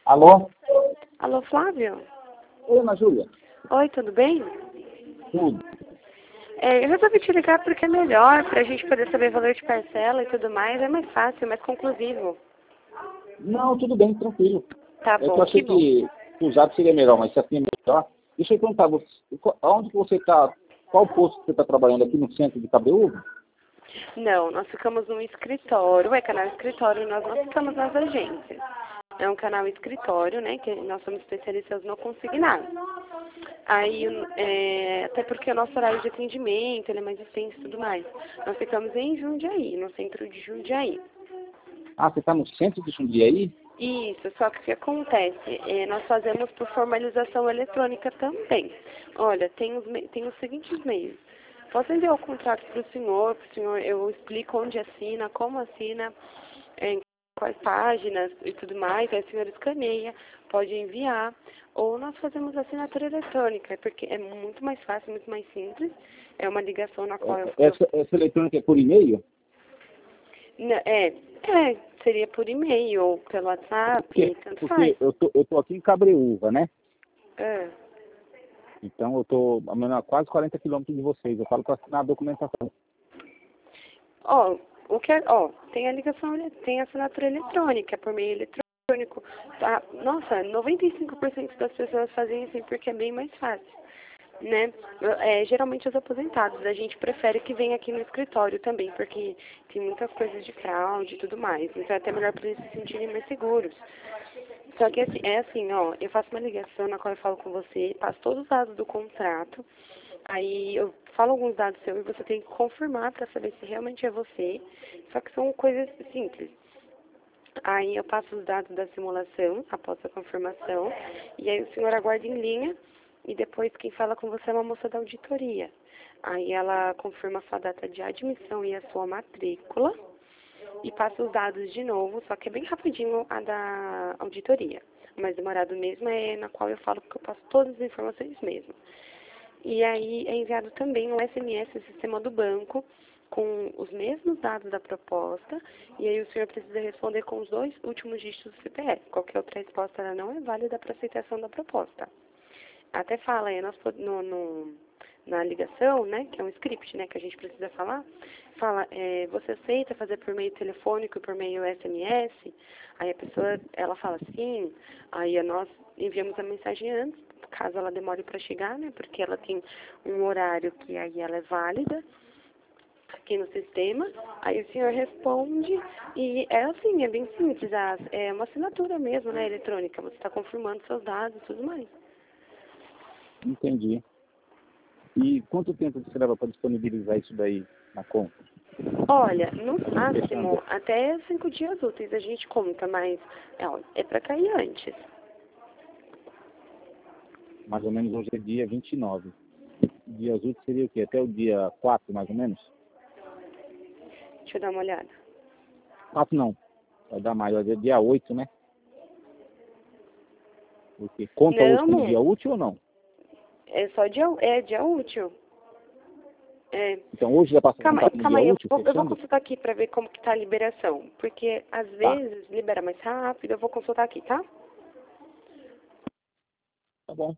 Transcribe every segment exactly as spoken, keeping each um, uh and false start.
Alô? Alô, Flávio? Oi, Ana Júlia. Oi, tudo bem? Tudo. É, eu resolvi te ligar porque é melhor para a gente poder saber valor de parcela e tudo mais. É mais fácil, mais conclusivo. Não, tudo bem, tranquilo. Tá É que bom, eu achei que bom. que o usado seria melhor, mas se assim é melhor. Deixa eu perguntar, você, onde que você está, qual posto que você está trabalhando aqui no centro de Cabreúva? Não, nós ficamos num escritório, é canal escritório, nós não ficamos nas agências. É um canal escritório, né, que nós somos especialistas no consignado. Aí, é, até porque o nosso horário de atendimento, ele é mais extenso e tudo mais. Nós ficamos em Jundiaí, no centro de Jundiaí. Ah, você está no centro de Jundiaí? Isso, só que o que acontece? É, nós fazemos por formalização eletrônica também. Olha, tem os, tem os seguintes meios. Posso enviar o contrato para o senhor, para o senhor, eu explico onde assina, como assina, em quais páginas e tudo mais, aí o senhor escaneia, pode enviar, ou nós fazemos assinatura eletrônica, porque é muito mais fácil, muito mais simples, é uma ligação na qual eu... Essa, essa eletrônica é por e-mail? É, é, seria por e-mail ou pelo WhatsApp, Porque, tanto faz. porque eu tô, eu tô aqui em Cabreúva, né? É. Então eu tô a quase quarenta quilômetros de vocês. Eu falo para assinar a documentação. Ó, o que é, ó, tem a ligação, tem a assinatura eletrônica, por meio eletrônico. Tá? Nossa, noventa e cinco por cento das pessoas fazem assim porque é bem mais fácil, né? É, geralmente os aposentados, a gente prefere que venha aqui no escritório também, porque tem muitas coisas de fraude e tudo mais. Então é até melhor para eles se sentirem mais seguros. Só que assim, é assim, ó, eu faço uma ligação na qual eu falo com você, passo todos os dados do contrato, aí eu falo alguns dados seus e você tem que confirmar para saber se realmente é você. Só que são coisas simples. Aí eu passo os dados da simulação, após a confirmação, e aí o senhor aguarda em linha, e depois quem fala com você é uma moça da auditoria. Aí ela confirma a sua data de admissão e a sua matrícula, e passa os dados de novo, só que é bem rapidinho a da auditoria. O mais demorado mesmo é na qual eu falo que eu passo todas as informações mesmo. E aí é enviado também um S M S no sistema do banco com os mesmos dados da proposta, e aí o senhor precisa responder com os dois últimos dígitos do C P F. Qualquer outra resposta ela não é válida para aceitação da proposta. Até fala aí, nós, no, no, na ligação, né, que é um script, né, que a gente precisa falar, fala, é, você aceita fazer por meio telefônico e por meio S M S? Aí a pessoa, ela fala sim, aí nós enviamos a mensagem antes, caso ela demore para chegar, né, porque ela tem um horário que aí ela é válida aqui no sistema, aí o senhor responde e é assim, é bem simples, é uma assinatura mesmo, né, eletrônica, você está confirmando seus dados e tudo mais. Entendi. E quanto tempo você leva para disponibilizar isso daí na conta? Olha, no máximo, até cinco dias úteis a gente conta, mas é, é para cair antes. Mais ou menos hoje é dia vinte e nove. Dias úteis seria o quê? Até o dia quatro, mais ou menos? Deixa eu dar uma olhada. quatro não. Vai dar mais. É dia oito, né? Porque conta Não, hoje como dia útil ou não? É só dia, é dia útil. É. Então hoje já passa Calma, a como calma dia aí, eu útil, vou, eu vou fechando? consultar aqui para ver como que tá a liberação. Porque às vezes libera mais rápido, eu vou consultar aqui, tá? Tá bom.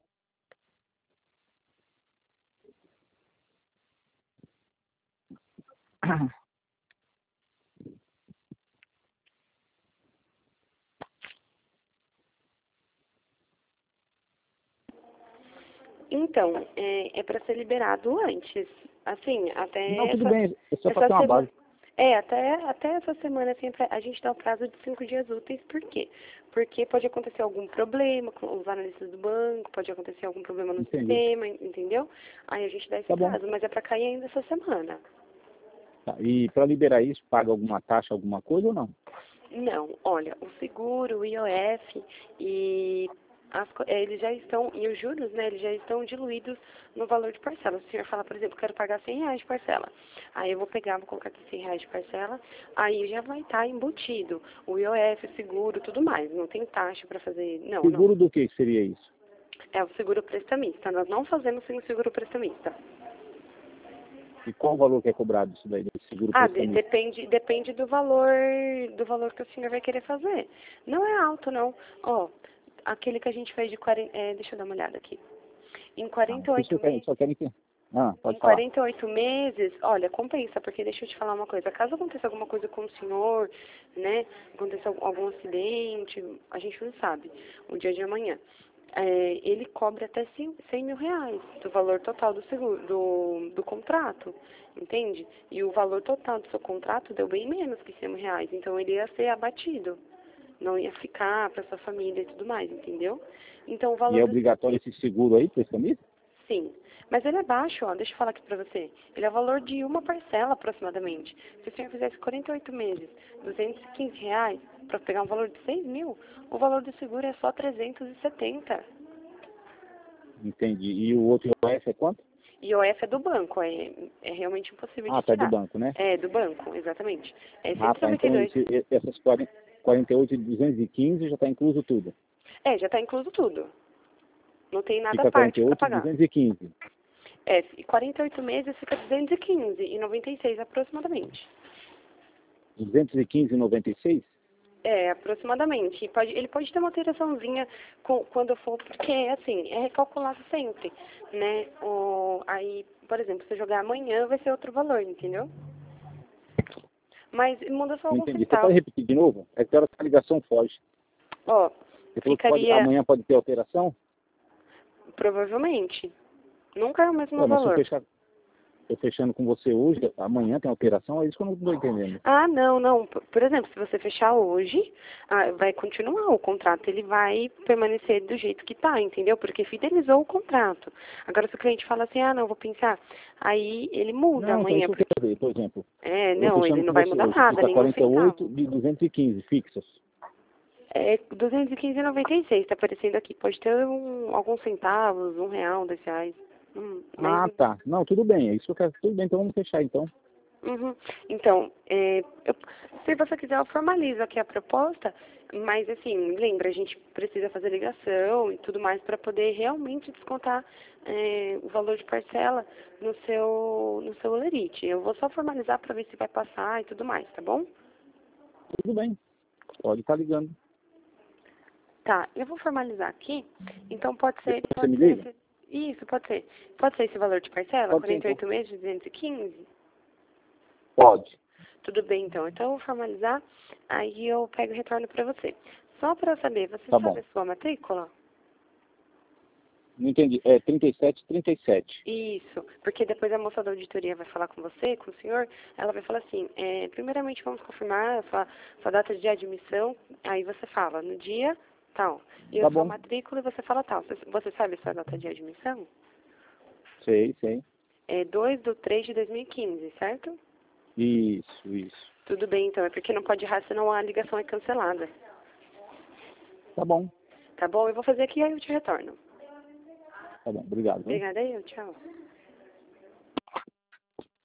Então, é, é para ser liberado antes. Assim, até Não, tudo essa, bem. É só para ter essa uma semana. base. É, até, até essa semana sempre a gente dá o prazo de cinco dias úteis, por quê? Porque pode acontecer algum problema com os analistas do banco, pode acontecer algum problema no Entendi. sistema, entendeu? Aí a gente dá esse Tá bom. prazo, mas é para cair ainda essa semana. Tá. E para liberar isso, paga alguma taxa, alguma coisa ou não? Não, olha, o seguro, o I O F e as, co- eh, eles já estão, e os juros, né, eles já estão diluídos no valor de parcela. Se o senhor fala, por exemplo, quero pagar cem reais de parcela, aí eu vou pegar, vou colocar aqui cem reais de parcela, aí já vai estar embutido o I O F, o seguro, tudo mais. Não tem taxa para fazer, não, não. Seguro do que seria isso? É o seguro prestamista. Nós não fazemos sem o seguro prestamista. E qual o valor que é cobrado isso daí, desse seguro Ah, de- prestamista? depende, depende do valor, do valor que o senhor vai querer fazer. Não é alto, não. Ó, aquele que a gente fez de quarenta... É, deixa eu dar uma olhada aqui. Em quarenta e Ah, oito isso meses... só querem que... Ah, pode Em falar. quarenta e oito meses, olha, compensa, porque deixa eu te falar uma coisa. Caso aconteça alguma coisa com o senhor, né? Aconteça algum algum acidente, a gente não sabe, o dia de amanhã. É, ele cobre até cem mil reais do valor total do seguro, do, do contrato, entende? E o valor total do seu contrato deu bem menos que cem mil reais, então ele ia ser abatido, não ia ficar para sua família e tudo mais, entendeu? Então o E valor é do obrigatório esse seguro aí para esse camisa? Sim, mas ele é baixo, ó, deixa eu falar aqui pra você. Ele é o valor de uma parcela aproximadamente. Se o senhor fizesse quarenta e oito meses, duzentos e quinze reais, para pegar um valor de seis mil, o valor do seguro é só trezentos e setenta. Entendi. E o outro I O F é quanto? E o F é do banco, é, é realmente impossível Ah, de tá do tirar. banco, né? É, do banco, exatamente. É Ah, tá. Então cento e noventa e dois. esse, essas quarenta, quarenta e oito e duzentos e quinze já está incluso tudo. É, já está incluso tudo. Não tem nada à Fica parte para quarenta e oito e pagar. duzentos e quinze. É, e quarenta e oito meses fica duzentos e quinze e noventa e seis aproximadamente. duzentos e quinze e noventa e seis? É, aproximadamente. E pode, ele pode ter uma alteraçãozinha com, quando for, porque, assim, é recalculado sempre, né? O, aí, por exemplo, se eu jogar amanhã, vai ser outro valor, entendeu? Mas muda só Não alguns entendi. Você pode centavos. repetir de novo? É que a hora que a ligação foge. Ó, Você falou que pode, ficaria, amanhã pode ter alteração? provavelmente, nunca é o mesmo Ué, mas se eu valor. fechar, eu fechando com você hoje, amanhã tem alteração? É isso que eu não estou entendendo. Ah, não, não. Por por exemplo, se você fechar hoje, ah, vai continuar o contrato, ele vai permanecer do jeito que está, entendeu? Porque fidelizou o contrato. Agora, se o cliente fala assim, ah, não, vou pensar, aí ele muda Não, então amanhã. isso que eu Porque... quero ver, por exemplo. É, Eu não, ele fechando não com vai você mudar hoje, nada, fica nenhum quarenta e oito centavo. de duzentos e quinze fixos. É duzentos e quinze e noventa e seis, está aparecendo aqui. Pode ter um, alguns centavos, um real, dois reais. Hum, mas Ah, tá. Não, tudo bem. É isso que eu quero. Tudo bem, então vamos fechar, então. Uhum. Então, é, eu, se você quiser, eu formalizo aqui a proposta, mas assim, lembra, a gente precisa fazer ligação e tudo mais para poder realmente descontar é, o valor de parcela no seu, no seu Olerite. Eu vou só formalizar para ver se vai passar e tudo mais, tá bom? Tudo bem. Pode estar ligando. Tá, eu vou formalizar aqui, então pode ser, Você pode me ser liga? esse, isso, pode ser. Pode ser esse valor de parcela, Pode ser, quarenta e então. oito meses, duzentos e quinze? Pode. Tudo bem, então. Então, eu vou formalizar, aí eu pego e retorno para você. Só para saber, você Tá sabe bom. a sua matrícula? Não entendi. É trinta e sete, trinta e sete. Isso, porque depois a moça da auditoria vai falar com você, com o senhor, ela vai falar assim, é, primeiramente vamos confirmar a sua, sua data de admissão, aí você fala, no dia tal. E a Tá sua bom. matrícula você fala tal. Você, você sabe a sua data de admissão? Sei, sei. É dois de três de dois mil e quinze, certo? Isso, isso. Tudo bem, então. É porque não pode errar, senão a ligação é cancelada. Tá bom. Tá bom? Eu vou fazer aqui e aí eu te retorno. Tá bom. Obrigado, viu? Obrigada aí, tchau.